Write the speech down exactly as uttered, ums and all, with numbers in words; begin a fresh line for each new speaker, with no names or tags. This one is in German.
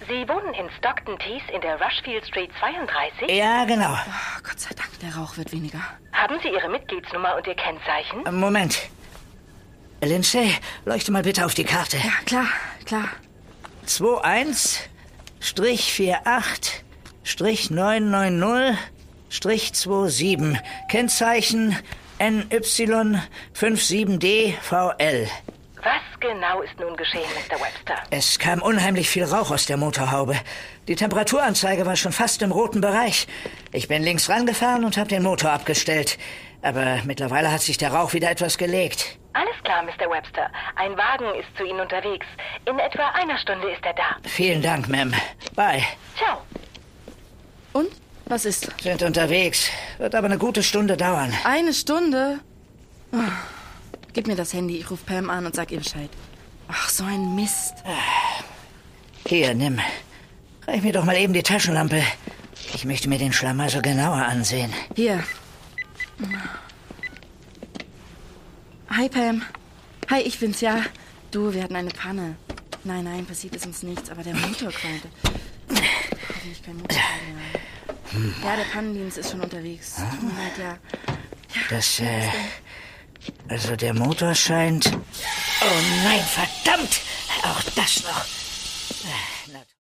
Sie wohnen in Stockton Tees in der Rushfield Street zweiunddreißig?
Ja, genau.
Oh, Gott sei Dank, der Rauch wird weniger.
Haben Sie Ihre Mitgliedsnummer und Ihr Kennzeichen?
Moment. Lindsay, leuchte mal bitte auf die Karte.
Ja, klar, klar.
zwei eins vier acht neun neun null zwei sieben. Kennzeichen N Y fünf sieben D V L.
Was genau ist nun geschehen, Mister Webster?
Es kam unheimlich viel Rauch aus der Motorhaube. Die Temperaturanzeige war schon fast im roten Bereich. Ich bin links rangefahren und habe den Motor abgestellt. Aber mittlerweile hat sich der Rauch wieder etwas gelegt.
Alles klar, Mister Webster. Ein Wagen ist zu Ihnen unterwegs. In etwa einer Stunde ist er da.
Vielen Dank, Ma'am. Bye.
Ciao.
Und? Was ist?
Sind unterwegs. Wird aber eine gute Stunde dauern.
Eine Stunde? Oh. Gib mir das Handy, ich rufe Pam an und sag ihr Bescheid. Ach, so ein Mist.
Hier, nimm. Reich mir doch mal eben die Taschenlampe. Ich möchte mir den Schlamassel genauer ansehen.
Hier. Hi, Pam. Hi, ich bin's, ja. Du, wir hatten eine Panne. Nein, nein, passiert ist uns nichts, aber der Motor qualmte. Hoffentlich kein Motor mehr. Ja, der Pannendienst ist schon unterwegs. Tut mir leid, ja. ja.
Das, äh... Also der Motor scheint... Oh nein, verdammt! Auch das noch.